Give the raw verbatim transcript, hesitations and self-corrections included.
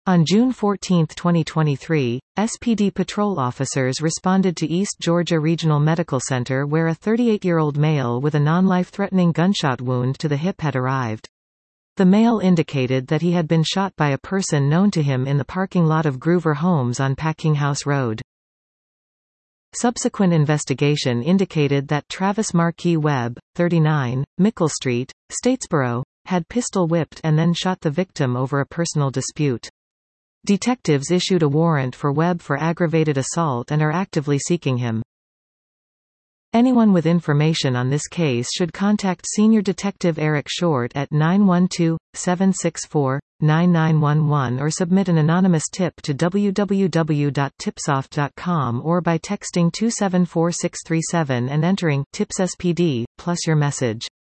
On June fourteenth twenty twenty-three, S P D patrol officers responded to East Georgia Regional Medical Center where a thirty-eight-year-old male with a non-life-threatening gunshot wound to the hip had arrived. The male indicated that he had been shot by a person known to him in the parking lot of Groover Homes on Packinghouse Road. Subsequent investigation indicated that Travis Marquis Webb, thirty-nine, Mickle Street, Statesboro, had pistol-whipped and then shot the victim over a personal dispute. Detectives issued a warrant for Webb for aggravated assault and are actively seeking him. Anyone with information on this case should contact Senior Detective Eric Short at nine one two, seven six four, nine nine one one or submit an anonymous tip to w w w dot tipsoft dot com or by texting two seven four six three seven and entering TIPS S P D plus your message.